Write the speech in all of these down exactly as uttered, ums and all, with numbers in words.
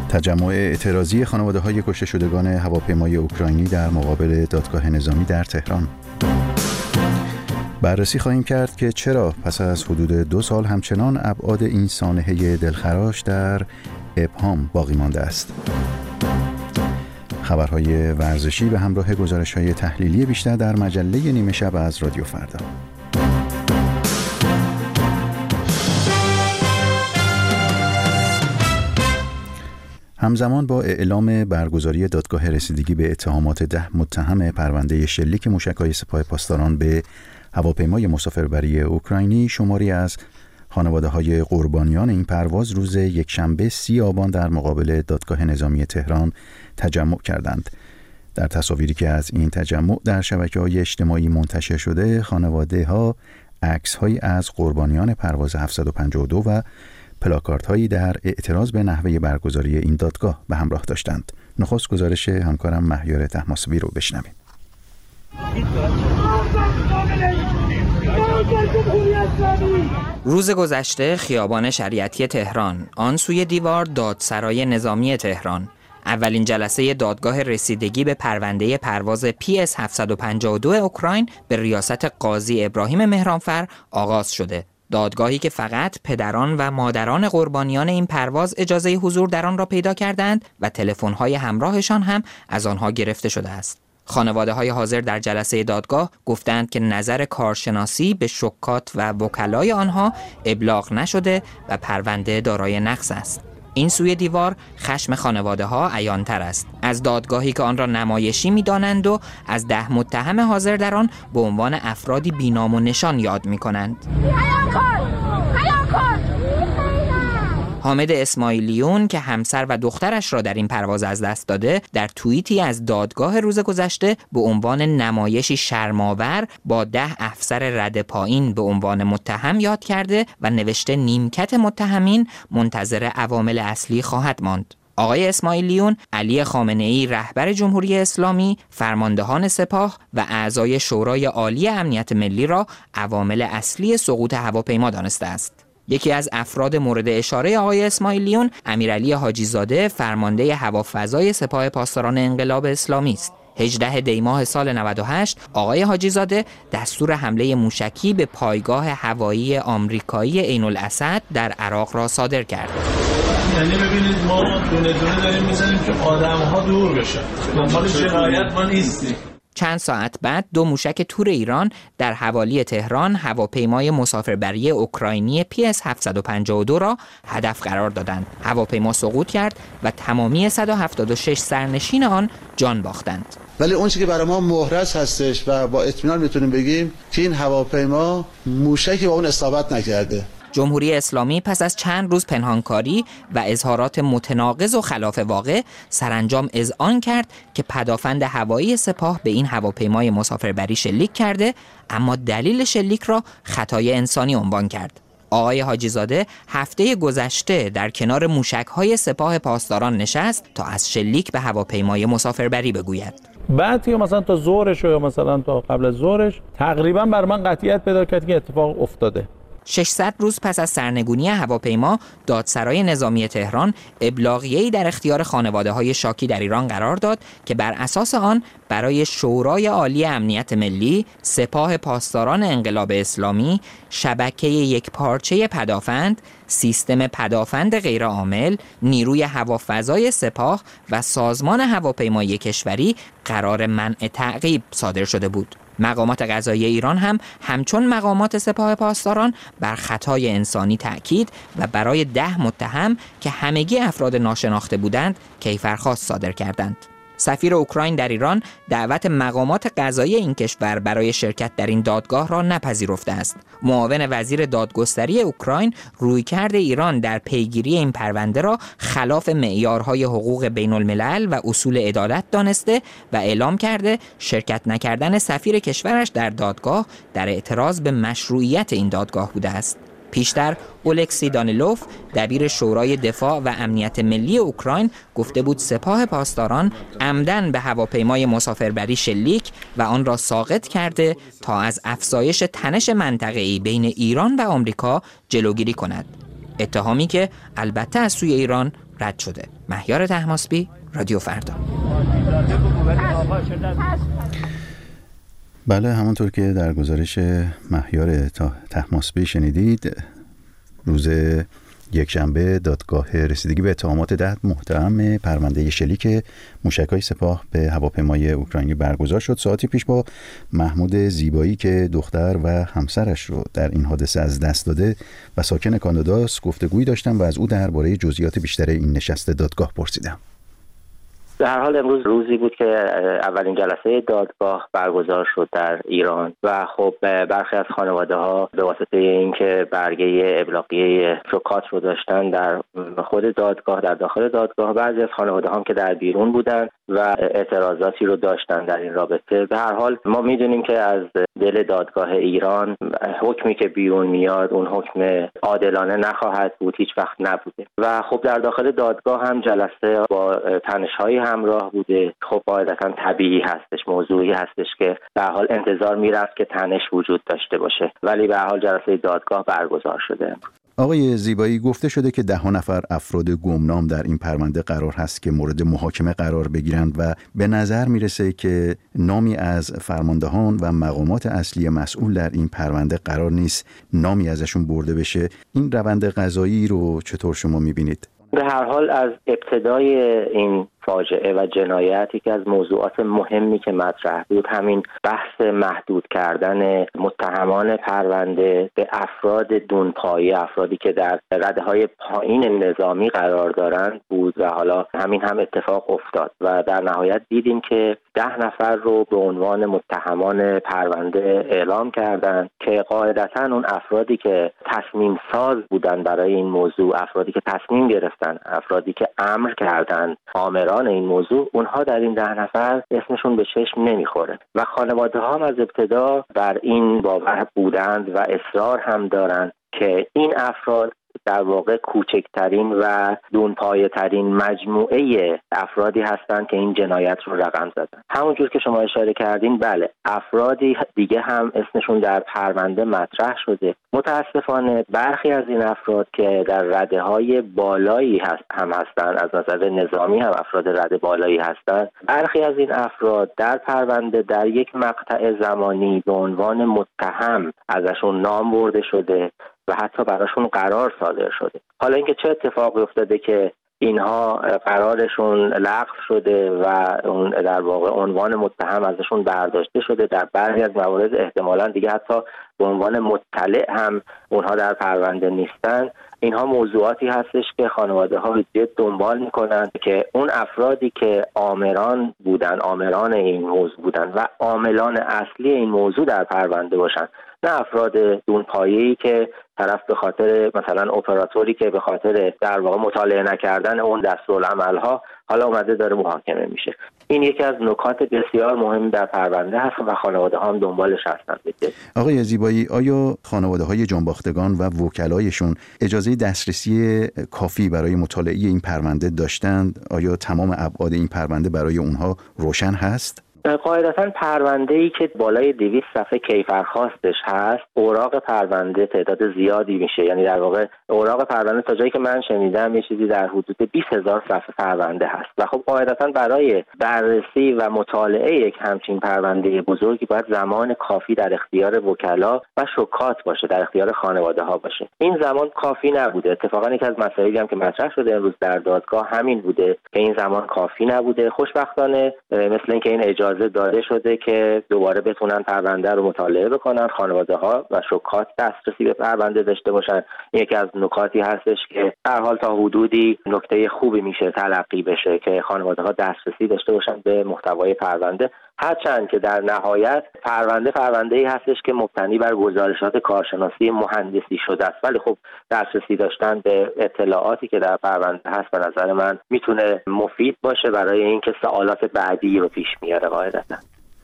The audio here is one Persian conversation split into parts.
تجمع اعتراضی خانواده‌های کشته شدگان هواپیمای اوکراینی در مقابل دادگاه نظامی در تهران. بررسی خواهیم کرد که چرا پس از حدود دو سال همچنان ابعاد این سانحه دلخراش در ابهام باقی مانده است. خبرهای ورزشی به همراه گزارش‌های تحلیلی بیشتر در مجله نیمه شب از رادیو فردا. همزمان با اعلام برگزاری دادگاه رسیدگی به اتهامات ده متهم پرونده شلیک موشک‌های سپاه پاسداران به هواپیمای مسافربری اوکراینی، شماری از خانواده‌های قربانیان این پرواز روز یکشنبه سی آبان در مقابل دادگاه نظامی تهران تجمع کردند. در تصاویری که از این تجمع در شبکه‌های اجتماعی منتشر شده، خانواده‌ها عکس‌هایی از قربانیان پرواز هفتصد و پنجاه و دو و پلاکاردهایی در اعتراض به نحوه برگزاری این دادگاه به همراه داشتند. نخست گزارش همکارم مهیار طهماسبی رو بشنویم. روز گذشته خیابان شریعتی تهران، آن سوی دیوار دادسرای نظامی تهران، اولین جلسه دادگاه رسیدگی به پرونده پرواز پی اس هفتصد و پنجاه و دو اوکراین به ریاست قاضی ابراهیم مهرانفر آغاز شده. دادگاهی که فقط پدران و مادران قربانیان این پرواز اجازه حضور در آن را پیدا کردند و تلفن‌های همراهشان هم از آنها گرفته شده است. خانواده‌های حاضر در جلسه دادگاه گفتند که نظر کارشناسی به شکات و وکلای آنها ابلاغ نشده و پرونده دارای نقص است. این سوی دیوار خشم خانواده‌ها عیان‌تر است. از دادگاهی که آن را نمایشی می‌دانند و از ده متهم حاضر در آن به عنوان افرادی بی‌نام و نشان یاد می‌کنند. حامد اسماعیلیون که همسر و دخترش را در این پرواز از دست داده، در توییتی از دادگاه روز گذشته به عنوان نمایشی شرم‌آور با ده افسر رده پایین به عنوان متهم یاد کرده و نوشته نیمکت متهمین منتظر عوامل اصلی خواهد ماند. آقای اسماعیلیون، علی خامنه‌ای رهبر جمهوری اسلامی، فرماندهان سپاه و اعضای شورای عالی امنیت ملی را عوامل اصلی سقوط هواپیما دانسته است. یکی از افراد مورد اشاره آقای اسماعیلیون، امیرعلی حاجی زاده، فرمانده هوافضای سپاه پاسداران انقلاب اسلامی است. هجدهم دی ماه سال نود و هشت آقای حاجی زاده دستور حمله موشکی به پایگاه هوایی آمریکایی عین الاسد در عراق را صادر کرد. یعنی ببینید ما دونه دونه داریم میزنیم که آدم‌ها دور بشن. دنبال جنایت ما نیستیم. چند ساعت بعد دو موشک تور ایران در حوالی تهران هواپیمای مسافربری اوکراینی پی اس هفتصد و پنجاه و دو را هدف قرار دادند. هواپیما سقوط کرد و تمامی صد و هفتاد و شش سرنشین آن جان باختند. ولی اون چیزی که برای ما محرز هستش و با اطمینان میتونیم بگیم که این هواپیما موشکی با اون اصابت نکرده. جمهوری اسلامی پس از چند روز پنهانکاری و اظهارات متناقض و خلاف واقع سرانجام اذعان کرد که پدافند هوایی سپاه به این هواپیمای مسافربری شلیک کرده، اما دلیل شلیک را خطای انسانی عنوان کرد. آقای حاجی زاده هفته گذشته در کنار موشک‌های سپاه پاسداران نشست تا از شلیک به هواپیمای مسافربری بگوید. بعد که مثلا تا ظهرش یا مثلا تا قبل از ظهرش تقریبا بر من قطعیت پیدا کرد که اتفاق افتاده. ششصد روز پس از سرنگونی هواپیما، دادسرای نظامی تهران ابلاغیه‌ای در اختیار خانواده‌های شاکی در ایران قرار داد که بر اساس آن برای شورای عالی امنیت ملی، سپاه پاسداران انقلاب اسلامی، شبکه یک پارچه پدافند، سیستم پدافند غیرعامل، نیروی هوافضای سپاه و سازمان هواپیمایی کشوری قرار منع تعقیب صادر شده بود. مقامات قضاییه ایران هم همچون مقامات سپاه پاسداران بر خطای انسانی تأکید و برای ده متهم که همگی افراد ناشناخته بودند کیفرخواست صادر کردند. سفیر اوکراین در ایران دعوت مقامات قضایی این کشور برای شرکت در این دادگاه را نپذیرفته است. معاون وزیر دادگستری اوکراین رویکرد ایران در پیگیری این پرونده را خلاف معیارهای حقوق بین الملل و اصول عدالت دانسته و اعلام کرده شرکت نکردن سفیر کشورش در دادگاه در اعتراض به مشروعیت این دادگاه بوده است. پیشتر اولکسی دانیلوف دبیر شورای دفاع و امنیت ملی اوکراین گفته بود سپاه پاسداران عمدن به هواپیمای مسافربری شلیک و آن را ساقط کرده تا از افزایش تنش منطقه‌ای بین ایران و آمریکا جلوگیری کند. اتهامی که البته از سوی ایران رد شده. مهیار طهماسبی، رادیو فردا. بله، همونطور که در گزارش مهیار طهماسبی شنیدید، روز یکشنبه دادگاه رسیدگی به اتهامات ده متهم پرونده شلیک موشک‌های سپاه به هواپیمای اوکراینی برگزار شد. ساعتی پیش با محمود زیبایی که دختر و همسرش رو در این حادثه از دست داده و ساکن کاناداست گفتگویی داشتم و از او درباره جزئیات بیشتر این نشست دادگاه پرسیدم. به هر حال امروز روزی بود که اولین جلسه دادگاه برگزار شد در ایران و خب برخی از خانواده ها به واسطه اینکه برگه ابلاغیه شوکات رو داشتن در خود دادگاه، در داخل دادگاه، بعضی از خانواده هم که در بیرون بودن و اعتراضاتی رو داشتن در این رابطه. به هر حال ما میدونیم که از دل دادگاه ایران حکمی که بیرون میاد اون حکم عادلانه نخواهد بود، هیچ وقت نبوده و خب در داخل دادگاه هم جلسه با تنش‌های همراه بوده. خب قاعدتا طبیعی هستش، موضوعی هستش که به هر حال انتظار میرفت که تنش وجود داشته باشه، ولی به هر حال جلسه دادگاه برگزار شده. آقای زیبایی، گفته شده که ده نفر افراد گمنام در این پرونده قرار هست که مورد محاکمه قرار بگیرند و به نظر میرسه که نامی از فرماندهان و مقامات اصلی مسئول در این پرونده قرار نیست نامی ازشون برده بشه. این روند قضایی رو چطور شما میبینید؟ به هر حال از ابتدای این فاجعه و جنایتی که از موضوعات مهمی که مطرح بود همین بحث محدود کردن متهمان پرونده به افراد دونپایه، افرادی که در رده‌های پایین نظامی قرار دارند بود و حالا همین هم اتفاق افتاد و در نهایت دیدیم که ده نفر رو به عنوان متهمان پرونده اعلام کردند که قاعدتاً اون افرادی که تصمیم ساز بودن برای این موضوع، افرادی که تصمیم گرفتن، افرادی که امر کردند، آمران این موضوع، اونها در این ده نفر اسمشون به چشم نمیخوره و خانواده ها هم از ابتدا بر این باور بودند و اصرار هم دارند که این افراد در واقع کوچکترین و دونپایه ترین مجموعه افرادی هستند که این جنایت رو رقم زدن. همونجور که شما اشاره کردین، بله، افرادی دیگه هم اسمشون در پرونده مطرح شده. متاسفانه برخی از این افراد که در رده‌های بالایی هست هم هستند، از نظر نظامی هم افراد رده بالایی هستند، برخی از این افراد در پرونده در یک مقطع زمانی به عنوان متهم ازشون نام برده شده و حتی براشون قرار صادر شده. حالا اینکه چه اتفاقی افتاده که اینها قرارشون لغو شده و اون در واقع عنوان متهم ازشون برداشته شده، در بعضی از موارد احتمالاً دیگه حتی به عنوان مطلع هم اونها در پرونده نیستن، اینها موضوعاتی هستش که خانواده ها جد دنبال میکنند که اون افرادی که آمران بودن، آمران این موضوع بودن و عاملان اصلی این موضوع در پرونده باشن، نه افراد دونپایه‌ای که طرف به خاطر مثلا اپراتوری که به خاطر در واقع مطالعه نکردن اون دستورالعمل‌ها حالا اومده داره محاکمه میشه. این یکی از نکات بسیار مهم در پرونده هست و خانواده ها هم دنبالش هستند. آقای زیبایی، آیا خانواده های جانباختگان و وکلایشون اجازه دسترسی کافی برای مطالعه این پرونده داشتند؟ آیا تمام ابعاد این پرونده برای اونها روشن هست؟ قاعدتاً پرونده‌ای که بالای دویست صفحه کیفرخواستش هست، اوراق پرونده تعداد زیادی میشه. یعنی در واقع اوراق پرونده تا جایی که من شنیدم یه چیزی در حدود بیست هزار صفحه پرونده هست و خب قاعدتاً برای بررسی و مطالعه یک همچین پرونده بزرگی باید زمان کافی در اختیار وکلا و شکات باشه، در اختیار خانواده ها باشه. این زمان کافی نبوده. اتفاقاً یکی از مسائلی هم که مطرح شده امروز در دادگاه همین بوده که این زمان کافی نبوده. خوشبختانه مثل اینکه این اجازه داده شده که دوباره بتونن پرونده رو مطالعه بکنن، خانواده ها و شکات دسترسی به پرونده داشته باشن. یکی از نکاتی هستش که در حال تا حدودی نکته خوبی میشه تلقی بشه که خانواده ها دسترسی داشته باشن به محتوای پرونده، هرچند که در نهایت پرونده پرونده‌ای هستش که مبتنی بر گزارشات کارشناسی مهندسی شده است، ولی خب دسترسی داشتن به اطلاعاتی که در پرونده هست به نظر من میتونه مفید باشه برای اینکه سوالات بعدی رو پیش میاره. قاعدتا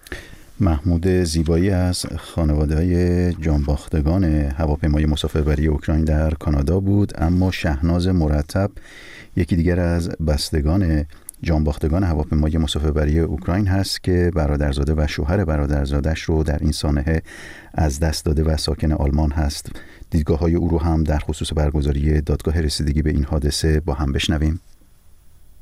محمود زیبایی از خانواده‌های جانباختگان هواپیمای مسافربری اوکراین در کانادا بود. اما شهناز مرتب، یکی دیگر از بستگان جانباختگان هواپیمای مسافربری اوکراین هست که برادرزاده و شوهر برادرزادش رو در این سانحه از دست داده و ساکن آلمان هست. دیدگاه‌های او رو هم در خصوص برگزاری دادگاه رسیدگی به این حادثه با هم بشنویم.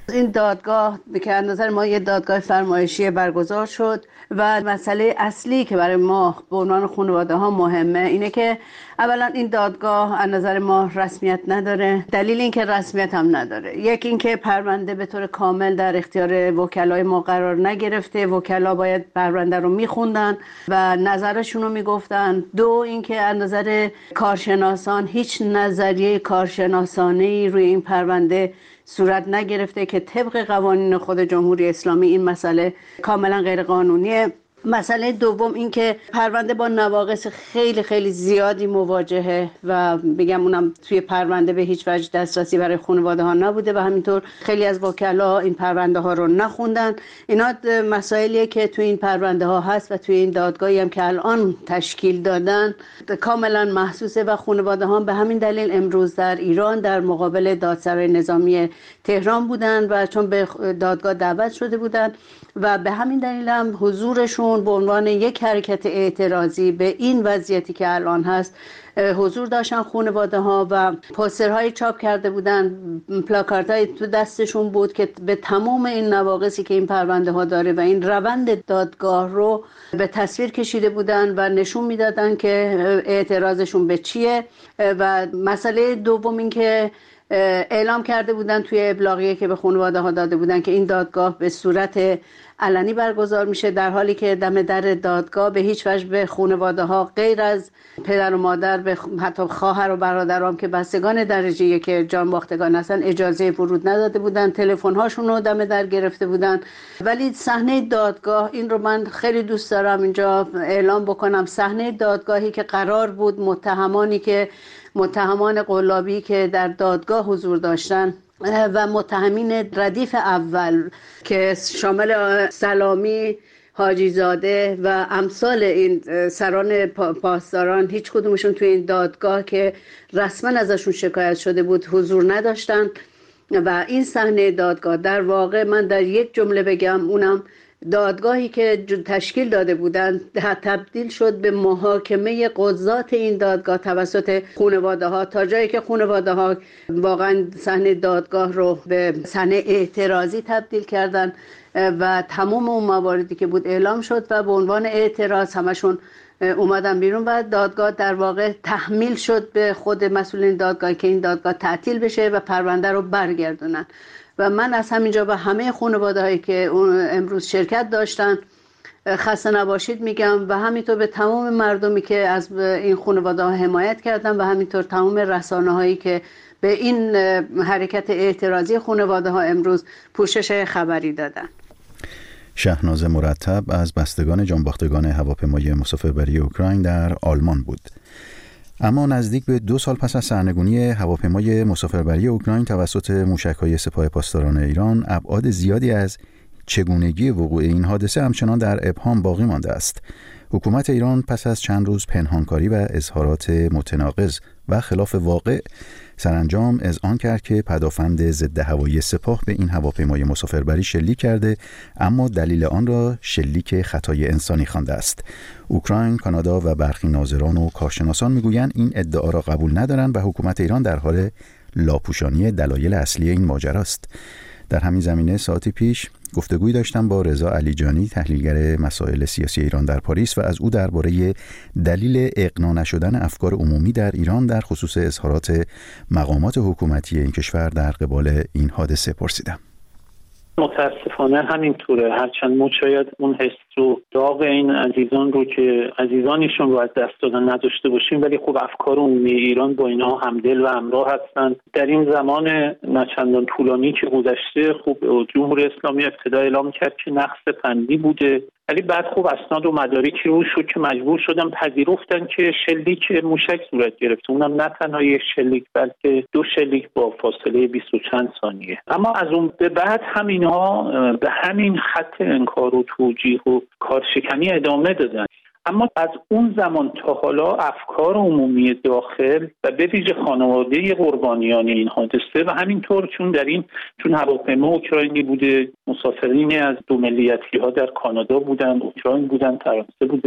این دادگاه که از نظر ما یه دادگاه فرمایشی برگزار شد و مسئله اصلی که برای ما به عنوان خانواده ها مهمه اینه که اولا این دادگاه از نظر ما رسمیت نداره. دلیل این که رسمیت هم نداره، یکی این که پرونده به طور کامل در اختیار وکلای ما قرار نگرفته. وکلا باید پرونده رو میخوندن و نظرشون رو میگفتن. دو این که از نظر کارشناسان هیچ نظریه کارشناسانه‌ای روی این پرونده صورت نگرفته که طبق قوانین خود جمهوری اسلامی این مسئله کاملا غیر قانونیه. مسئله دوم این که پرونده با نواقص خیلی خیلی زیادی مواجهه و بگم اونم توی پرونده به هیچ وجه دسترسی برای خانواده ها نبوده و همینطور خیلی از وکلا این پرونده ها رو نخوندن. اینا مسائلیه که توی این پرونده ها هست و توی این دادگاهی هم که الان تشکیل دادن کاملا محسوسه و خانواده ها به همین دلیل امروز در ایران در مقابل دادسرای نظامی تهران بودن و چون به دادگاه دعوت شده بودن و به همین دلیل هم حضورشون به عنوان یک حرکت اعتراضی به این وضعیتی که الان هست حضور داشتن خانواده ها و پوسترهای چاپ کرده بودن، پلاکاردهای تو دستشون بود که به تمام این نواقصی که این پرونده ها داره و این روند دادگاه رو به تصویر کشیده بودن و نشون میدادن که اعتراضشون به چیه. و مسئله دوم این که اعلام کرده بودن توی ابلاغیه که به خانواده ها داده بودن که این دادگاه به صورت علنی برگزار میشه، در حالی که دم در دادگاه به هیچ وجه به خانواده ها غیر از پدر و مادر، به حتی خواهر و برادرام که بستگان درجه یک جان باختگان هستن اجازه ورود نداده بودن. تلفن هاشون رو دم در گرفته بودن. ولی صحنه دادگاه، این رو من خیلی دوست دارم اینجا اعلام بکنم، صحنه دادگاهی که قرار بود متهمانی که متهمان قلابی که در دادگاه حضور داشتن و متهمین ردیف اول که شامل سلامی، حاجی زاده و امثال این سران پاسداران هیچ کدومشون توی این دادگاه که رسما ازشون شکایت شده بود حضور نداشتن. و این صحنه دادگاه در واقع من در یک جمله بگم، اونم دادگاهی که تشکیل داده بودند تبدیل شد به محاکمه قضات این دادگاه توسط خانواده ها، تا جایی که خانواده ها واقعا صحنه دادگاه رو به صحنه اعتراضی تبدیل کردن و تمام اون مواردی که بود اعلام شد و به عنوان اعتراض همشون اومدن بیرون و دادگاه در واقع تحمیل شد به خود مسئولین دادگاه که این دادگاه تعطیل بشه و پرونده رو برگردونن. و من از همینجا به همه خانواده هایی که امروز شرکت داشتن خسته نباشید میگم و همینطور به تمام مردمی که از این خانواده ها حمایت کردن و همینطور تمام رسانه هایی که به این حرکت اعتراضی خانواده ها امروز پوشش خبری دادن. شهناز مرتب از بستگان جانباختگان هواپیمای مسافربری اوکراین در آلمان بود. اما نزدیک به دو سال پس از سرنگونی هواپیمای مسافربری اوکراین توسط موشک‌های سپاه پاسداران ایران، ابعاد زیادی از چگونگی وقوع این حادثه همچنان در ابهام باقی مانده است. حکومت ایران پس از چند روز پنهانکاری و اظهارات متناقض و خلاف واقع سرانجام اذعان کرد که پدافند ضد هوایی سپاه به این هواپیمای مسافربری شلیک کرده، اما دلیل آن را شلیک خطای انسانی خوانده است. اوکراین، کانادا و برخی ناظران و کارشناسان میگویند این ادعا را قبول ندارند و حکومت ایران در حال لاپوشانی دلایل اصلی این ماجرا است. در همین زمینه ساعتی پیش گفتگویی داشتم با رضا علیجانی، تحلیلگر مسائل سیاسی ایران در پاریس، و از او درباره دلیل اقناع نشدن افکار عمومی در ایران در خصوص اظهارات مقامات حکومتی این کشور در قبال این حادثه پرسیدم. متاسفانه همینطوره، هرچند ما شاید اون حس و داغ این عزیزان رو که عزیزانشون رو از دست دادن نداشته باشیم، ولی خب افکار عمومی ایران با اینها همدل و همراه هستند. در این زمان نچندان طولانی که گذشته، خب جمهوری اسلامی ابتدا اعلام کرد که نقص فنی بوده، ولی بعد خب اسناد و مدارکی رو شد که مجبور شدن پذیرفتن که شلیک موشک صورت گرفته، اونم نه تنها یک شلیک بلکه دو شلیک با فاصله بیست و چند ثانیه. اما از اون به بعد همینها به همین خط انکار و توجیه و کارشکنی ادامه دادن. اما از اون زمان تا حالا افکار عمومی داخل و به ویژه خانواده قربانیان این حادثه و همینطور چون در این چون هواپیما اوکراینی بوده، مسافرین از دو ملیتی ها در کانادا بودن، اوکراین بودن، فرانسه بوده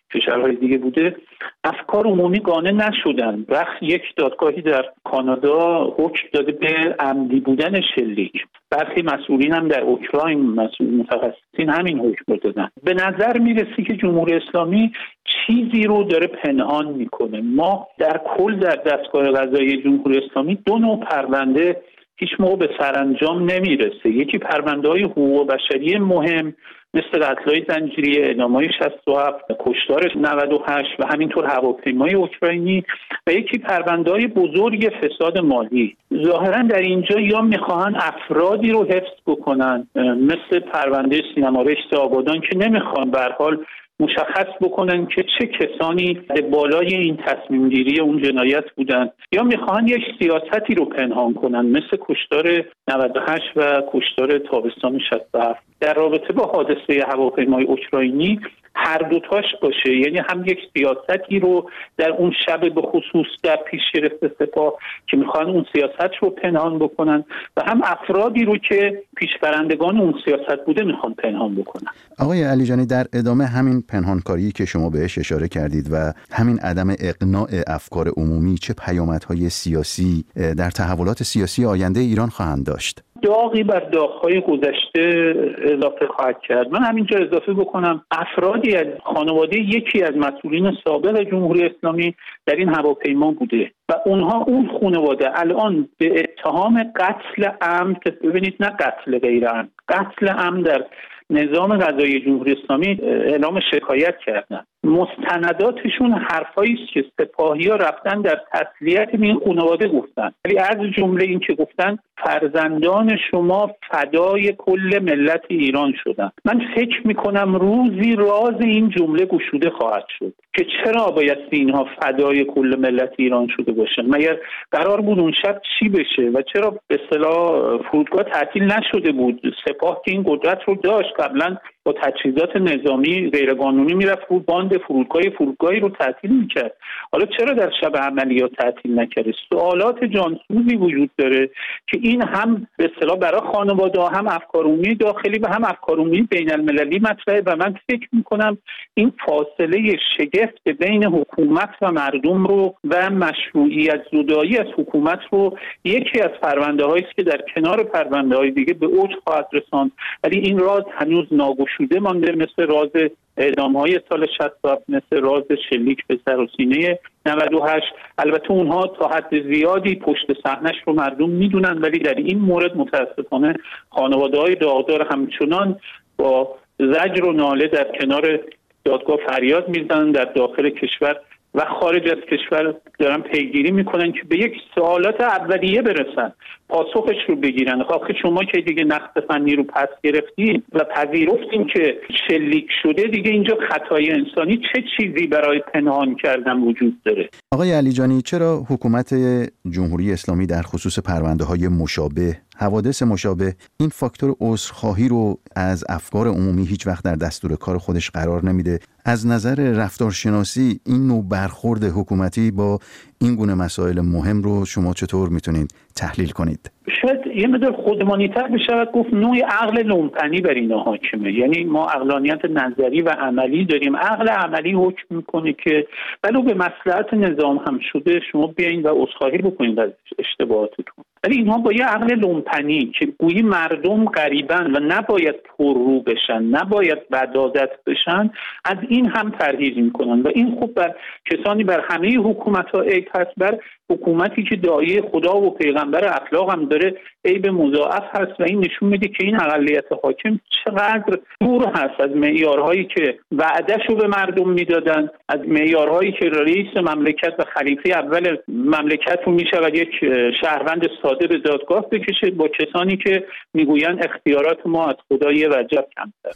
کشورهای دیگه بوده، افکار عمومی قانع نشدن. وقت یک دادگاهی در کانادا حکم داده به عمدی بودن شلیک. برخی مسئولین هم در اوکراین، مسئول متخصصین، همین حکم رو دادن. به نظر میرسی که جمهوری اسلامی چیزی رو داره پنهان میکنه. ما در کل در دستگاه قضایی جمهوری اسلامی دو نوع پرونده هیچ موقع به سرانجام نمیرسه. یکی پرونده‌های حقوق بشری مهم مثل قتل‌های زنجیری، اعدام‌های شصت و هفت، کشتار نود و هشت و همینطور هواپیمای اوکراینی، و یکی پرونده‌های بزرگ فساد مالی. ظاهراً در اینجا یا می‌خواهند افرادی رو حفظ بکنن مثل پرونده سینما رشت آبادان که نمی‌خوان به هر حال مشخص بکنن که چه کسانی بالای این تصمیم گیری اون جنایت بودن، یا میخوان یک سیاستی رو پنهان کنن مثل کشتار نود و هشت و کشتار تابستان شصت و هفت. در رابطه با حادثه هواپیمای اوکراینی هر دوتاش باشه، یعنی هم یک سیاستی رو در اون شب به خصوص در پیش گرفته سپاه که میخوان اون سیاست رو پنهان بکنن و هم افرادی رو که پیشبرندگان اون سیاست بوده میخوان پنهان بکنن. آقای علیجانی، در ادامه همین پنهانکاری که شما بهش اشاره کردید و همین عدم اقناع افکار عمومی، چه پیامدهای سیاسی در تحولات سیاسی آینده ایران خواهند داشت؟ داغی بر داغ‌های گذشته اضافه خواهد کرد. من همینجا اضافه بکنم افرادی از خانواده یکی از مسئولین سابق جمهوری اسلامی در این هواپیما بوده و اونها اون خانواده الان به اتهام قتل عمد، ببینید نه قتل غیر عمد، قتل عمد در نظام قضایی جمهوری اسلامی اعلام شکایت کردن. مستنداتشون حرفایی است که سپاهی‌ها رفتن در تسلیت این خانواده گفتن، ولی از جمله این که گفتن فرزندان شما فدای کل ملت ایران شدن. من فکر میکنم روزی راز این جمله گشوده خواهد شد که چرا باید اینها فدای کل ملت ایران شده باشن. مگر قرار بود اون شب چی بشه و چرا به اصطلاح فرودگاه تعطیل نشده بود؟ سپاه که این قدرت رو داشت، قبلا با تجهیزات نظامی غیرقانونی میرفت رو باند فرودگاه فرودگاهی رو تعطیل میکرد. حالا چرا در شب عملیات تعطیل نکرده؟ سوالات جانسوزی وجود داره که این هم به اصطلاح برای خانواده هم افکار عمومی داخلی و هم افکار عمومی بین المللی مطرحه و من فکر میکنم این فاصله شگفت بین حکومت و مردم رو و مشروعیت زدایی از حکومت رو یکی از پرونده هایی است که در کنار پرونده های دیگه به اوج خواهد رساند، ولی این راز هنوز ناگشوده مانده، مثل راز اعدام های سال شصت و هفت، مثل راز شلیک به سر و سینه نود و هشت. البته اونها تا حد زیادی پشت صحنه‌اش رو مردم میدونن، ولی در این مورد متاسفانه خانواده‌های داغدار همچنان با زجر و ناله در کنار دادگاه فریاد میزنن. در داخل کشور و خارج از کشور دارن پیگیری میکنن که به یک سوالات اولیه برسن، پاسخش رو بگیرن. آخه شما که دیگه نقد فنی رو پس گرفتین و پذیرفتین که شلیک شده، دیگه اینجا خطای انسانی چه چیزی برای پنهان کردن وجود داره؟ آقای علیجانی، چرا حکومت جمهوری اسلامی در خصوص پرونده‌های مشابه، حوادث مشابه، این فاکتور عذرخواهی رو از افکار عمومی هیچ وقت در دستور کار خودش قرار نمیده؟ از نظر رفتارشناسی این نوع برخورد حکومتی با این گونه مسائل مهم رو شما چطور میتونید تحلیل کنید؟ شاید یه مقدار خودمانی‌تر بشود گفت نوع عقل لومپنی بر اینا حاکمه. یعنی ما عقلانیت نظری و عملی داریم، عقل عملی حکم میکنه که ولو به مصلحت نظام هم شده شما بیاین و عذرخواهی بکنید از اشتباهاتتون، ولی اینها با یه عقل لومپنی که گویی مردم غریبن و نباید پررو بشن، نباید بدعادت بشن، از این هم پرهیز میکنن و این خوب بر کسانی، بر همه حکومت‌ها عیب هست، بر حکومتی که داعیه خدا و پیغمبر اخلاق هم داره عیب مضاعف هست و این نشون میده که این اقلیت حاکم چقدر دور هست از معیارهایی که وعدهشو به مردم میدادن، از معیارهایی که رئیس مملکت و خلیفه اول مملکت رو میشود یک شهروند ساده به دادگاه بکشه، با کسانی که میگوین اختیارات ما از خدای وجب کمتر.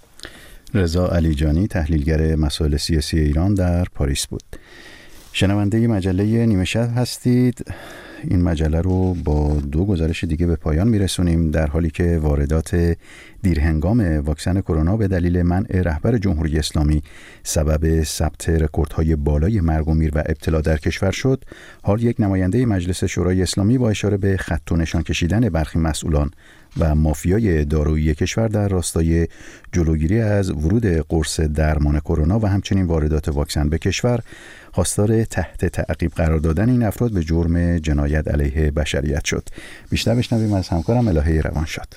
رضا علیجانی، تحلیلگر مسائل سیاسی ایران، در پاریس بود. شنونده مجله نیمه شب هستید. این مجله رو با دو گزارش دیگه به پایان میرسونیم، در حالی که واردات دیرهنگام واکسن کرونا به دلیل منع رهبر جمهوری اسلامی سبب ثبت رکوردهای بالای مرگ و میر و ابتلا در کشور شد. حال یک نماینده مجلس شورای اسلامی با اشاره به خط و نشان کشیدن برخی مسئولان و مافیای دارویی کشور در راستای جلوگیری از ورود قرص درمان کرونا و همچنین واردات واکسن به کشور خواستار تحت تعقیب قرار دادن این افراد به جرم جنایت علیه بشریت شد. بیشتر بشنویم از همکارم الهه روانشاد.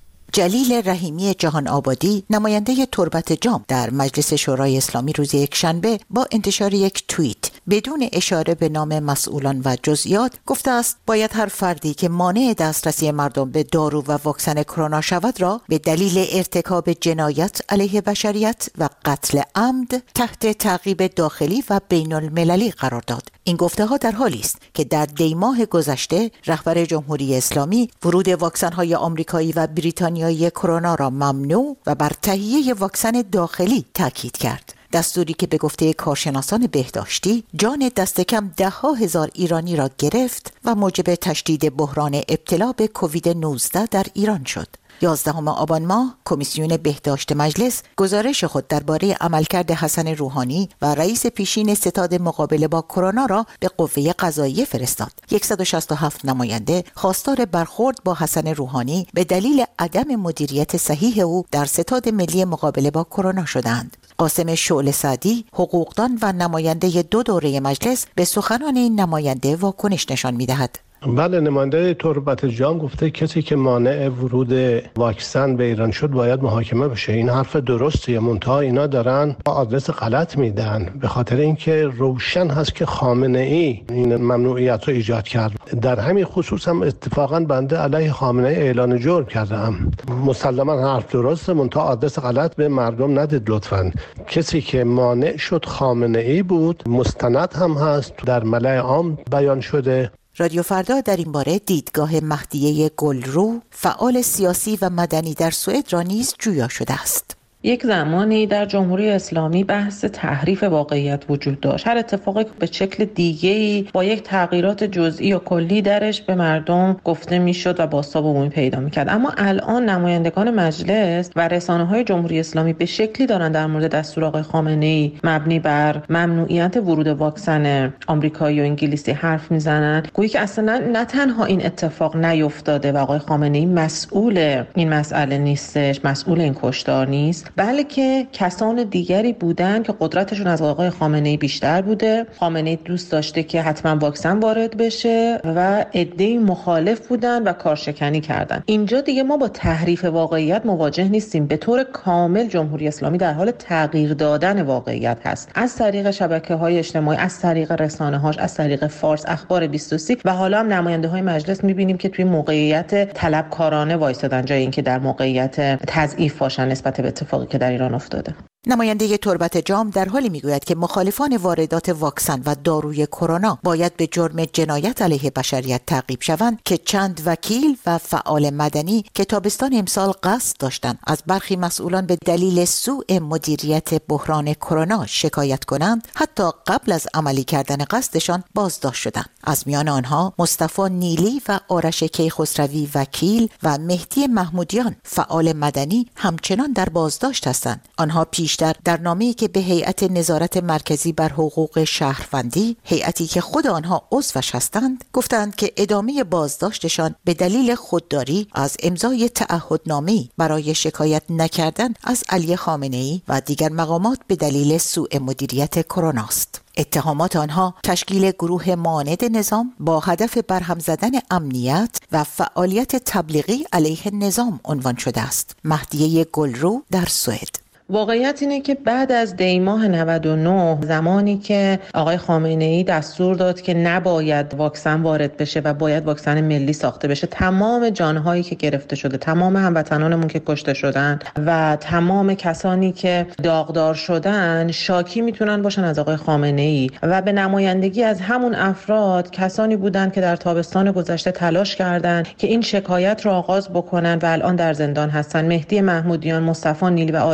جلیل رحیمی جهان آبادی، نماینده تربت جام در مجلس شورای اسلامی، روز یکشنبه با انتشار یک توییت بدون اشاره به نام مسئولان و جزئیات گفته است باید هر فردی که مانع دسترسی مردم به دارو و واکسن کرونا شود را به دلیل ارتکاب جنایت علیه بشریت و قتل عمد تحت تعقیب داخلی و بین المللی قرار داد. این گفته ها در حالی است که در دی ماه گذشته رهبر جمهوری اسلامی ورود واکسن های آمریکایی و بریتانیایی کرونا را ممنوع و بر تهیه واکسن داخلی تاکید کرد. دستوری که به گفته کارشناسان بهداشتی جان دست کم ده ها هزار ایرانی را گرفت و موجب تشدید بحران ابتلا به کووید نوزده در ایران شد. یازدهم آبان ماه کمیسیون بهداشت مجلس گزارش خود درباره عملکرد حسن روحانی و رئیس پیشین ستاد مقابله با کرونا را به قوه قضاییه فرستاد. صد و شصت و هفت نماینده خواستار برخورد با حسن روحانی به دلیل عدم مدیریت صحیح او در ستاد ملی مقابله با کرونا شدند. قاسم شعله سعدی، حقوقدان و نماینده دو دوره مجلس، به سخنان این نماینده واکنش نشان می‌دهد. بله، نماینده تربت جام گفته کسی که مانع ورود واکسن به ایران شد باید محاکمه بشه. این حرف درستیه، منتها اینا دارن آدرس غلط میدن، به خاطر اینکه روشن هست که خامنه ای این ممنوعیت رو ایجاد کرد. در همین خصوص هم اتفاقا بنده علیه خامنه ای اعلان جرم کردم. مسلما حرف درسته، منتها آدرس غلط به مردم ندید لطفاً. کسی که مانع شد خامنه ای بود، مستند هم هست در ملأ عام بیان شده. رادیو فردا در این باره دیدگاه مهدیه گلرو، فعال سیاسی و مدنی در سوئد را نیز جویا شده است. یک زمانی در جمهوری اسلامی بحث تحریف واقعیت وجود داشت. هر اتفاقی به شکل دیگه‌ای با یک تغییرات جزئی و کلی درش به مردم گفته میشد و بازتاب عمومی پیدا میکرد. اما الان نمایندگان مجلس و رسانه‌های جمهوری اسلامی به شکلی دارن در مورد دستور آقای خامنه‌ای مبنی بر ممنوعیت ورود واکسن آمریکایی و انگلیسی حرف میزنن، گویی که اصلا نه تنها این اتفاق نیفتاده و آقای خامنه‌ای مسئول این مسئله نیستش، مسئول این کشتار نیست، بلکه کسان دیگری بودن که قدرتشون از آقای خامنه‌ای بیشتر بوده. خامنه‌ای دوست داشته که حتما واکسن وارد بشه و عده‌ای مخالف بودن و کارشکنی کردن. اینجا دیگه ما با تحریف واقعیت مواجه نیستیم. به طور کامل جمهوری اسلامی در حال تغییر دادن واقعیت هست، از طریق شبکه‌های اجتماعی، از طریق رسانه‌هاش، از طریق فارس، اخبار بیست و سه و حالا هم نماینده‌های مجلس می‌بینیم که توی موقعیت طلبکارانه وایسادن جای اینکه در موقعیت تضعیف باشن نسبت به اتفاقی که در ایران افتاده. نماینده تربت جام در حالی میگوید که مخالفان واردات واکسن و داروی کرونا باید به جرم جنایت علیه بشریت تعقیب شوند که چند وکیل و فعال مدنی که تابستان امسال قصد داشتند از برخی مسئولان به دلیل سوء مدیریت بحران کرونا شکایت کنند، حتی قبل از عملی کردن قصدشان بازداشت شدند. از میان آنها مصطفی نیلی و آرش کیخسروی وکیل و مهدی محمودیان فعال مدنی همچنان در بازداشت هستند. آنها پیشتر در نامه‌ای که به هیئت نظارت مرکزی بر حقوق شهروندی، هیئتی که خود آنها عضوش هستند، گفتند که ادامه بازداشتشان به دلیل خودداری از امضای تعهدنامه‌ای برای شکایت نکردن از علی خامنه‌ای و دیگر مقامات به دلیل سوء مدیریت کرونا است. اتهامات آنها تشکیل گروه معاند نظام با هدف برهم زدن امنیت و فعالیت تبلیغی علیه نظام عنوان شده است. مهدیه گلرو در سوئد. واقعیت اینه که بعد از دی ماه نود و نه، زمانی که آقای خامنه‌ای دستور داد که نباید واکسن وارد بشه و باید واکسن ملی ساخته بشه، تمام جانهایی که گرفته شده، تمام هموطنانمون که کشته شدن و تمام کسانی که داغدار شدن شاکی میتونن باشن از آقای خامنه‌ای و به نمایندگی از همون افراد کسانی بودن که در تابستان گذشته تلاش کردند که این شکایت رو آغاز بکنن و الان در زندان هستن. مهدی محمودیان، مصطفی نیلی و آرش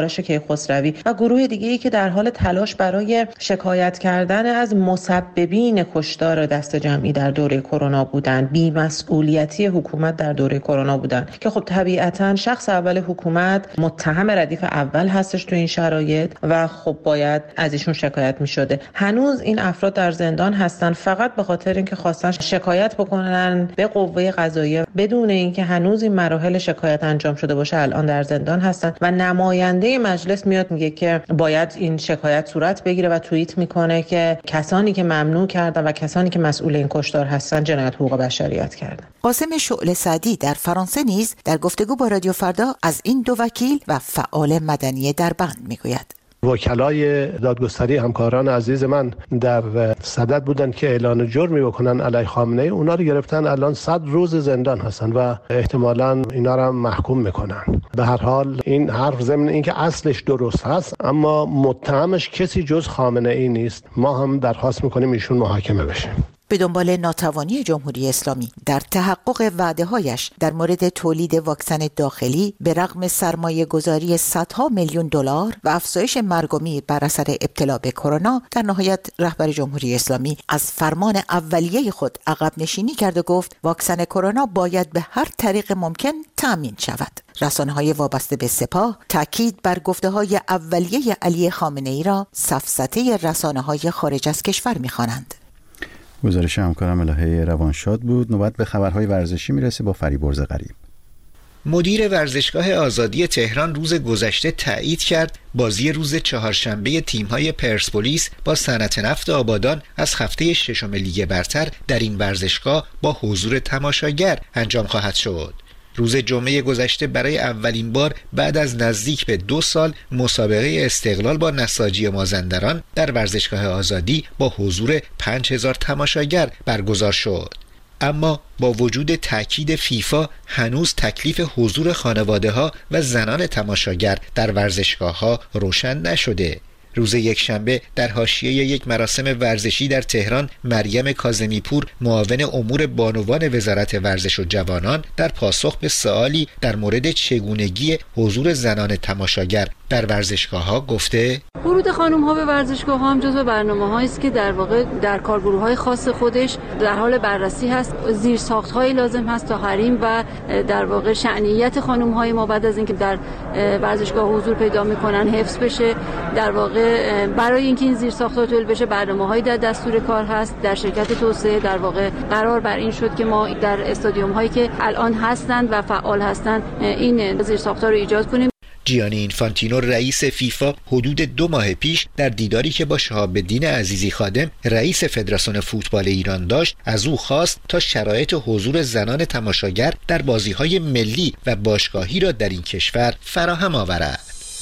کیخسروی و گروه دیگه‌ای که در حال تلاش برای شکایت کردن از مسببین کشتار دست جمعی در دوره کرونا بودند، بی‌مسئولیتی حکومت در دوره کرونا بودند که خب طبیعتاً شخص اول حکومت متهم ردیف اول هستش تو این شرایط و خب باید از ایشون شکایت می‌شده. هنوز این افراد در زندان هستن فقط به خاطر اینکه خواستن شکایت بکنن به قوه قضاییه، بدون اینکه هنوز این مراحل شکایت انجام شده باشه الان در زندان هستن و نماینده مجلس میاد میگه که باید این شکایت صورت بگیره و توییت میکنه که کسانی که ممنوع کردن و کسانی که مسئول این کشتار هستن جنایت حقوق بشریت کردن. قاسم شعله سعدی در فرانسه نیز در گفتگو با رادیو فردا از این دو وکیل و فعال مدنی دربند میگوید. وکلای دادگستری همکاران عزیز من در صدد بودن که اعلان جرمی بکنن علیه خامنه ای، اونا رو گرفتن الان صد روز زندان هستن و احتمالاً اینا رو محکوم میکنن. به هر حال این حرف ضمن اینکه اصلش درست هست اما متهمش کسی جز خامنه ای نیست. ما هم درخواست میکنیم ایشون محاکمه بشه. به دنبال ناتوانی جمهوری اسلامی در تحقق وعده‌هایش در مورد تولید واکسن داخلی به رغم سرمایه گذاری صدها میلیون دلار و افزایش مرگ و میر بر اثر ابتلا به کرونا، در نهایت رهبر جمهوری اسلامی از فرمان اولیه خود عقب نشینی کرد و گفت واکسن کرونا باید به هر طریق ممکن تامین شود. رسانه‌های وابسته به سپاه تاکید بر گفته‌های اولیه علی خامنه‌ای را سفسطه رسانه‌های خارج از کشور می‌خوانند. گزارش همکارم الهه روانشاد بود. نوبت به خبرهای ورزشی میرسه با فریبرز غریب. مدیر ورزشگاه آزادی تهران روز گذشته تایید کرد بازی روز چهارشنبه تیم‌های پرسپولیس با صنعت نفت آبادان از هفته ششم لیگ برتر در این ورزشگاه با حضور تماشاگر انجام خواهد شد. روز جمعه گذشته برای اولین بار بعد از نزدیک به دو سال مسابقه استقلال با نساجی مازندران در ورزشگاه آزادی با حضور پنج هزار تماشاگر برگزار شد. اما با وجود تاکید فیفا هنوز تکلیف حضور خانواده‌ها و زنان تماشاگر در ورزشگاه‌ها روشن نشده. روز یکشنبه در حاشیه یک مراسم ورزشی در تهران، مریم کاظمی پور معاون امور بانوان وزارت ورزش و جوانان در پاسخ به سوالی در مورد چگونگی حضور زنان تماشاگر در ورزشگاه‌ها گفته: ورود خانم‌ها به ورزشگاه‌ها هم جزو برنامه‌هایی است که در واقع در کارگروه‌های خاص خودش در حال بررسی هست. زیرساخت‌های لازم هست تا حریم و در واقع شأنیت خانم‌های ما بعد از اینکه در ورزشگاه حضور پیدا می‌کنن حفظ بشه. در واقع برای اینکه این زیرساخت‌ها تولید بشه برنامه‌هایی در دستور کار هست. در شرکت توسعه در واقع قرار بر این شد که ما در استادیوم‌هایی که الان هستند و فعال هستند این زیرساخت‌ها رو ایجاد کنیم. جیانی اینفانتینو رئیس فیفا حدود دو ماه پیش در دیداری که با شهاب الدین عزیزی خادم رئیس فدراسیون فوتبال ایران داشت از او خواست تا شرایط حضور زنان تماشاگر در بازی‌های ملی و باشگاهی را در این کشور فراهم آورد.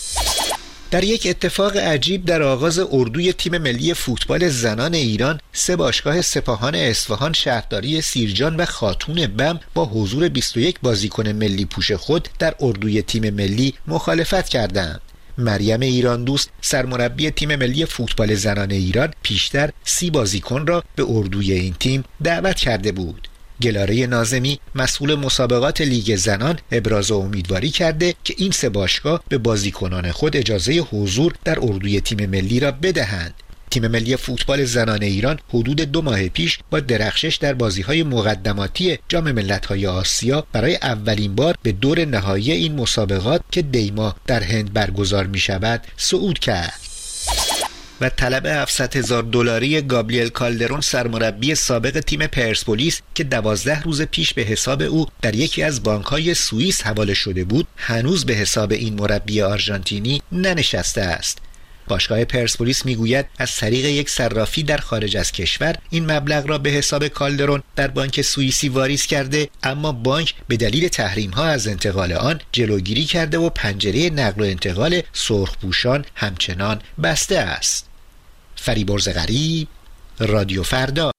در یک اتفاق عجیب در آغاز اردوی تیم ملی فوتبال زنان ایران، سه باشگاه سپاهان اصفهان، شهرداری سیرجان و خاتون بم با حضور بیست و یک بازیکن ملی پوش خود در اردوی تیم ملی مخالفت کردند. مریم ایران دوست سرمربی تیم ملی فوتبال زنان ایران پیشتر سی بازیکن را به اردوی این تیم دعوت کرده بود. گلاره ناظمی مسئول مسابقات لیگ زنان ابراز امیدواری کرده که این سه باشگاه به بازیکنان خود اجازه حضور در اردوی تیم ملی را بدهند. تیم ملی فوتبال زنان ایران حدود دو ماه پیش با درخشش در بازی‌های مقدماتی جام ملت‌های آسیا برای اولین بار به دور نهایی این مسابقات که دیما در هند برگزار می‌شود صعود کرد. و طلب هفتصد هزار دلاری گابریل کالدرون سرمربی سابق تیم پرسپولیس که دوازده روز پیش به حساب او در یکی از بانک‌های سوئیس حواله شده بود هنوز به حساب این مربی آرژانتینی ننشسته است. باشگاه پرسپولیس میگوید از طریق یک صرافی در خارج از کشور این مبلغ را به حساب کالدرون در بانک سوئیسی واریز کرده، اما بانک به دلیل تحریم‌ها از انتقال آن جلوگیری کرده و پنجره نقل و انتقال سرخپوشان همچنان بسته است. فریبرز غریب، رادیو فردا.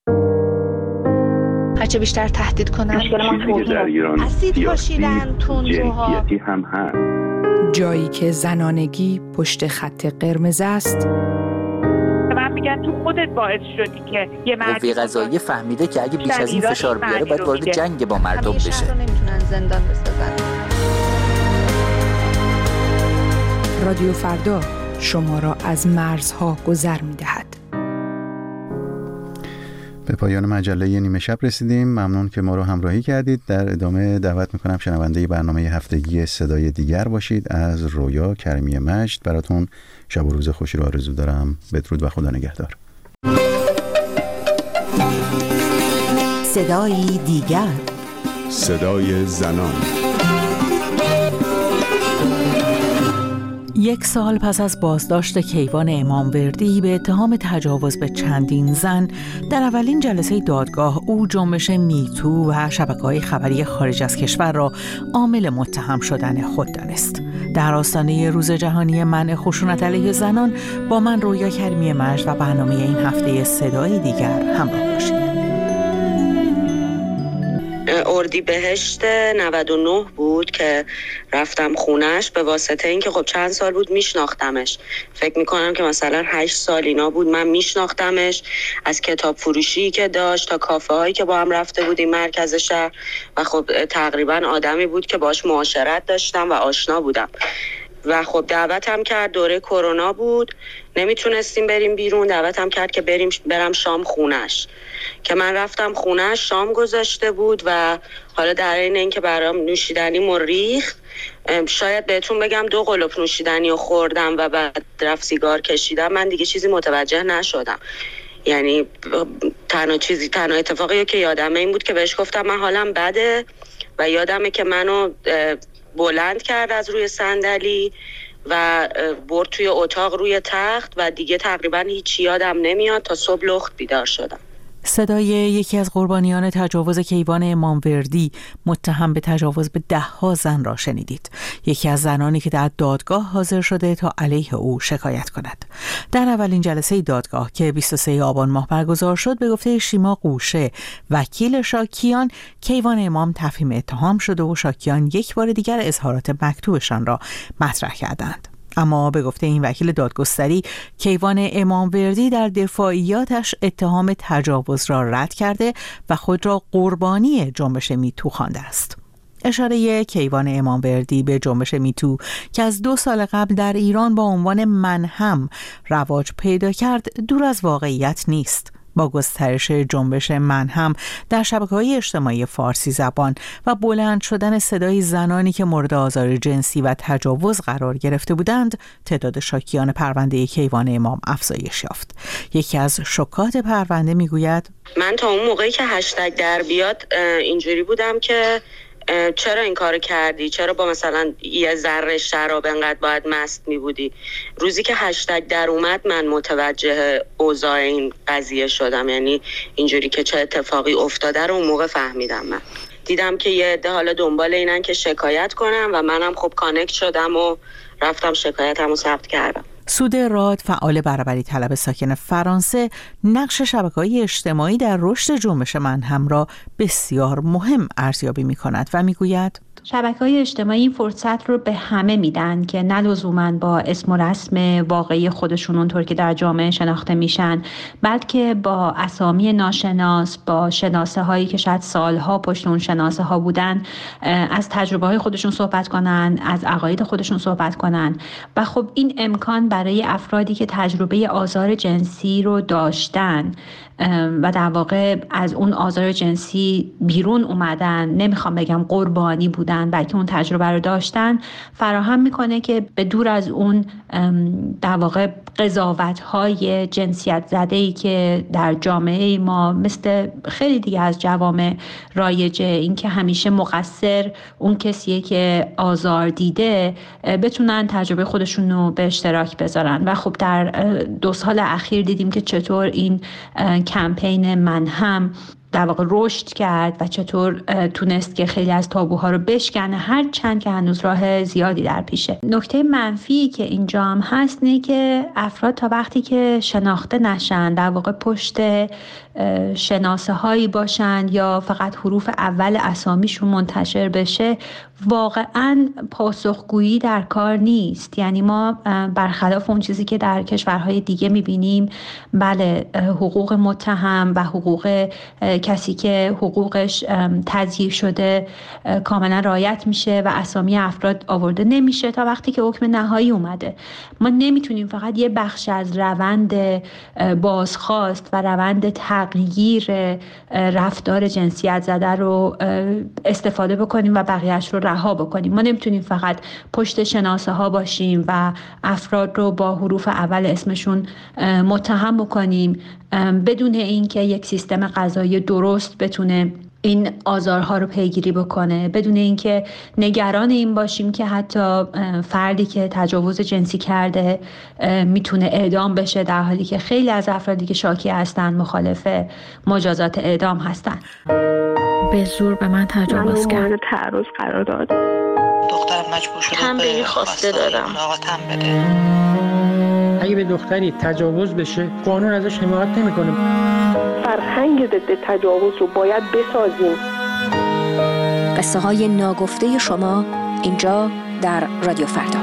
هرچه بیشتر تهدید کنن مشکل ما در ایران اسید پاشیدن، تندروها، هم هست. جایی که زنانگی پشت خط قرمز است. من میگم تو خودت باعث شدی که یه مرد قوه قضاییه فهمیده که اگه بیش از این فشار بیاره باید وارد جنگ با مردم بشه. نمیتونن زندان بسازن. رادیو فردا شما را از مرزها گذر می دهد. به پایان مجله نیمه شب رسیدیم. ممنون که ما رو همراهی کردید. در ادامه دعوت میکنم شنونده برنامه هفتگی صدای دیگر باشید. از رویا کریمی مجد براتون شب و روز خوشی رو آرزو دارم. بدرود و خدا نگهدار. صدای دیگر، صدای زنان. یک سال پس از بازداشت کیوان اماموردی به اتهام تجاوز به چندین زن، در اولین جلسه دادگاه او جنبش میتو و شبکه‌های خبری خارج از کشور را عامل متهم شدن خود دانست. در آستانه روز جهانی منع خشونت علیه زنان با من رویا کریمی مجد و برنامه این هفته صدای دیگر همراه باشید. اردیبهشت نود و نه بود که رفتم خونش، به واسطه اینکه خب چند سال بود میشناختمش. فکر میکنم که مثلا هشت سال اینا بود من میشناختمش، از کتاب فروشی که داشت تا کافه هایی که با هم رفته بودیم مرکز شهر، و خب تقریبا آدمی بود که باش معاشرت داشتم و آشنا بودم. و خب دعوتم کرد، دوره کرونا بود، نمیتونستیم بریم بیرون، دعوتم کرد که بریم برم شام خونش، که من رفتم خونش، شام گذاشته بود و حالا در این اینکه برام نوشیدنی مریخت، شاید بهتون بگم دو قلوپ نوشیدنی رو خوردم و بعد رفت سیگار کشیدم. من دیگه چیزی متوجه نشدم. یعنی تنها چیزی تنها اتفاقی که یادمه این بود که بهش گفتم من حالم بده، و یادمه که منو بلند کرد از روی صندلی و برد توی اتاق روی تخت و دیگه تقریبا هیچی یادم نمیاد تا صبح لخت بیدار شدم. صدای یکی از قربانیان تجاوز کیوان اماموردی متهم به تجاوز به ده ها زن را شنیدید. یکی از زنانی که در دادگاه حاضر شده تا علیه او شکایت کند. در اولین جلسه دادگاه که بیست و سوم آبان ماه برگزار شد، به گفته شیما قوشه وکیل شاکیان، کیوان امام تفهیم اتهام شده و شاکیان یک بار دیگر اظهارات مکتوبشان را مطرح کردند. اما به گفته این وکیل دادگستری، کیوان اماموردی در دفاعیاتش اتهام تجاوز را رد کرده و خود را قربانی جنبش میتو خوانده است. اشاره کیوان اماموردی به جنبش میتو که از دو سال قبل در ایران با عنوان من هم رواج پیدا کرد دور از واقعیت نیست. با گسترش جنبش من هم در شبکه‌های اجتماعی فارسی زبان و بلند شدن صدای زنانی که مورد آزار جنسی و تجاوز قرار گرفته بودند، تعداد شاکیان پرونده کیوان امام افزایش یافت. یکی از شکات پرونده میگوید: من تا اون موقعی که هشتگ در بیاد اینجوری بودم که چرا این کارو کردی؟ چرا با مثلا یه ذره شراب انقدر باید مست می بودی؟ روزی که هشتگ در اومد من متوجه اوضاع این قضیه شدم. یعنی اینجوری که چه اتفاقی افتاده رو اون موقع فهمیدم. من دیدم که یه عده حالا دنبال اینن که شکایت کنم و منم خب کانکت شدم و رفتم شکایتمو ثبت کردم. سوده راد، فعال برابری طلب ساکن فرانسه، نقش شبکه‌های اجتماعی در رشد جنبش من هم را بسیار مهم ارزیابی می‌کند و می‌گوید: شبکه‌های اجتماعی این فرصت رو به همه میدن که نه لزوماً با اسم و رسم واقعی خودشون اونطور که در جامعه شناخته میشن، بلکه با اسامی ناشناس، با شناسه هایی که شاید سالها پشت اون شناسه ها بودن، از تجربه های خودشون صحبت کنن، از عقاید خودشون صحبت کنن. و خب این امکان برای افرادی که تجربه آزار جنسی رو داشتن و در واقع از اون آزار جنسی بیرون اومدن، نمیخوام بگم قربانی بودن، بلکه اون تجربه رو داشتن، فراهم میکنه که به دور از اون در واقع قضاوت‌های جنسیت زده‌ای که در جامعه ما مثل خیلی دیگه از جوامع رایجه، این که همیشه مقصر اون کسیه که آزار دیده، بتونن تجربه خودشون رو به اشتراک بذارن. و خب در دو سال اخیر دیدیم که چطور این کمپین من هم در واقع رشد کرد و چطور تونست که خیلی از تابوها رو بشکنه، هر چند که هنوز راه زیادی در پیشه. نکته منفی که اینجا هم هست اینه که افراد تا وقتی که شناخته نشن، در واقع پشت شناسه هایی باشن یا فقط حروف اول اسامیشون منتشر بشه، واقعا پاسخگویی در کار نیست. یعنی ما برخلاف اون چیزی که در کشورهای دیگه میبینیم، بله حقوق متهم و حقوق کسی که حقوقش تضییع شده کاملا رعایت میشه و اسامی افراد آورده نمیشه تا وقتی که حکم نهایی اومده. ما نمیتونیم فقط یه بخش از روند بازخواست و روند تغییر رفتار جنسیت زده رو استفاده بکنیم و بقیهش رو رها بکنیم. ما نمیتونیم فقط پشت شناسه ها باشیم و افراد رو با حروف اول اسمشون متهم بکنیم بدون اینکه یک سیستم قضایی درست بتونه این آزارها رو پیگیری بکنه، بدون اینکه نگران این باشیم که حتی فردی که تجاوز جنسی کرده میتونه اعدام بشه، در حالی که خیلی از افرادی که شاکی هستن مخالف مجازات اعدام هستن. به زور به من تجاوز کرد. مورد تعرض قرار داد. دخترم مجبور شده تنبیهی خواسته دادم. بده. اگه به دختری تجاوز بشه قانون ازش حمایت نمیکنه. فرهنگ ضد تجاوز رو باید بسازیم. قصه های ناگفته شما اینجا در رادیو فردا.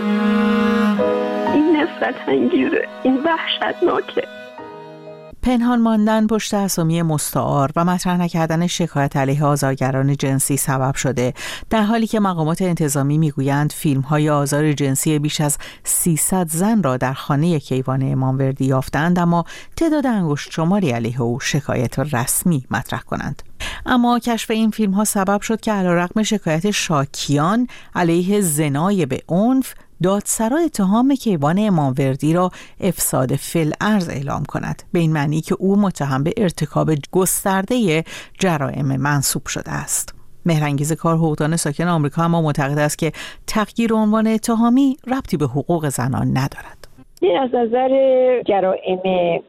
این نفرت انگیزه، این وحشتناکه. پنهان ماندن پشت اسامی مستعار و مطرح نکردن شکایت علیه آزارگران جنسی سبب شده، در حالی که مقامات انتظامی میگویند فیلم‌های آزار جنسی بیش از سیصد زن را در خانه کیوان اماموردی یافتند، اما تعداد انگشت شماری علیه او شکایت رسمی مطرح کنند. اما کشف این فیلم‌ها سبب شد که علیرغم شکایت شاکیان علیه زنای به عنف، دادسرا اتهام کیوان اماموردی را افساد فی‌الارض اعلام کند، به این معنی که او متهم به ارتکاب گسترده جرائم منسوب شده است. مهرانگیز کار حقوقدان ساکن آمریکا اما معتقد است که تغییر عنوان اتهامی ربطی به حقوق زنان ندارد. از نظر جرائم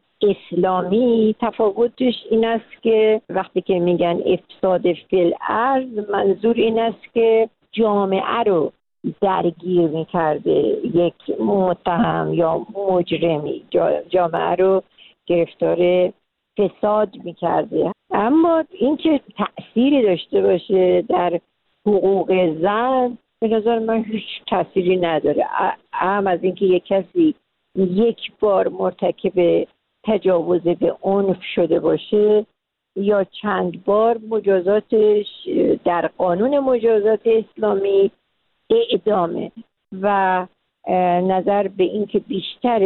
اسلامی تفاوتش این است که وقتی که میگن افساد فی‌الارض، منظور این است که جامعه رو درگیر میکرده، یک متهم یا مجرمی جامعه رو گرفتار فساد میکرده. اما اینکه تأثیری داشته باشه در حقوق زن، به نظر من هیچ تأثیری نداره. اهم از اینکه یک کسی یک بار مرتکب تجاوز به عنف شده باشه یا چند بار، مجازاتش در قانون مجازات اسلامی اعدامه و نظر به این که بیشتر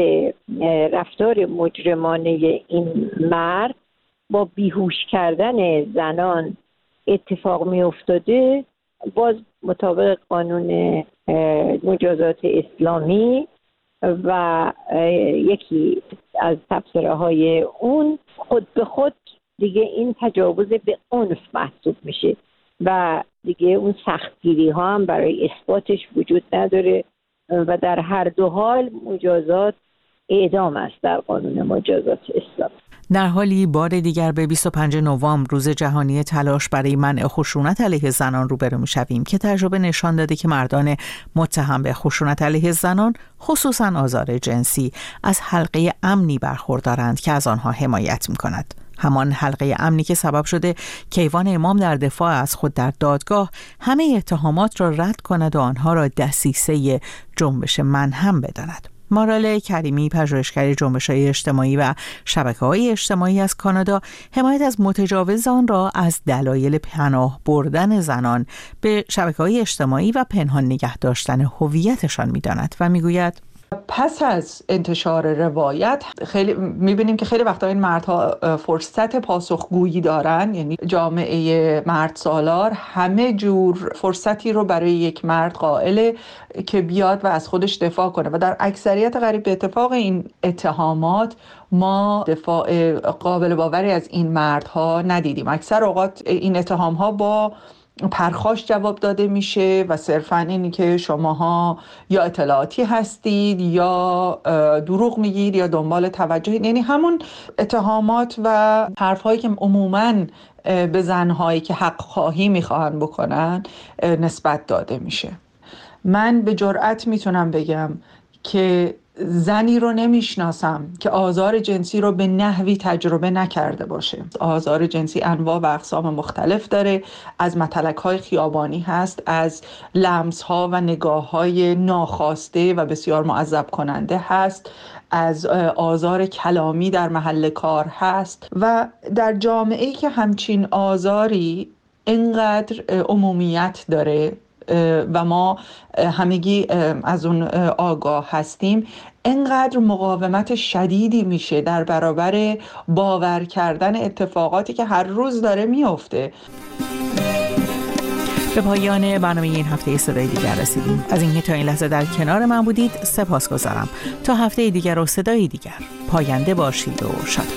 رفتار مجرمانه این مرد با بیهوش کردن زنان اتفاق می افتاده، باز مطابق قانون مجازات اسلامی و یکی از تفسیرهای های اون خود به خود دیگه این تجاوز به عنف محسوب میشه و دیگه اون سختگیری ها هم برای اثباتش وجود نداره و در هر دو حال مجازات اعدام است در قانون مجازات اسلام. در حالی بار دیگر به بیست و پنجم نوامبر روز جهانی تلاش برای منع خشونت علیه زنان روبرو می‌شویم که تجربه نشان داده که مردان متهم به خشونت علیه زنان، خصوصاً آزار جنسی، از حلقه امنی برخوردارند که از آنها حمایت می‌کند. همان حلقه امنی که سبب شده کیوان امام در دفاع از خود در دادگاه همه اتهامات را رد کند و آنها را دسیسه جنبش من هم بداند. مارال کریمی، پژوهشگر جنبش‌های اجتماعی و شبکه‌های اجتماعی از کانادا، حمایت از متجاوزان را از دلایل پناه بردن زنان به شبکه‌های اجتماعی و پنهان نگه داشتن هویتشان می‌داند و می‌گوید پس از انتشار روایت خیلی میبینیم که خیلی وقتا این مردها فرصت پاسخگویی دارن، یعنی جامعه مرد سالار همه جور فرصتی رو برای یک مرد قائله که بیاد و از خودش دفاع کنه و در اکثریت قریب به اتفاق این اتهامات ما دفاع قابل باوری از این مردها ندیدیم. اکثر اوقات این اتهامها با پرخاش جواب داده میشه و صرفاً اینی که شماها یا اطلاعاتی هستید یا دروغ میگید یا دنبال توجه، یعنی همون اتهامات و حرفهایی که عموماً به زنهایی که حق خواهی میخواهن بکنن نسبت داده میشه. من به جرئت میتونم بگم که زنی رو نمیشناسم که آزار جنسی رو به نحوی تجربه نکرده باشه. آزار جنسی انواع و اقسام مختلف داره، از متلک‌های خیابانی هست، از لمس‌ها و نگاه‌های ناخواسته و بسیار معذب کننده هست، از آزار کلامی در محل کار هست و در جامعه‌ای که همچین آزاری اینقدر عمومیت داره و ما همگی از اون آگاه هستیم، اینقدر مقاومت شدیدی میشه در برابر باور کردن اتفاقاتی که هر روز داره میفته. به پایان برنامه این هفته صدای دیگر رسیدیم. از اینکه تا این لحظه در کنار من بودید سپاسگزارم. تا هفته دیگر و صدای دیگر، پاینده باشید و شاد.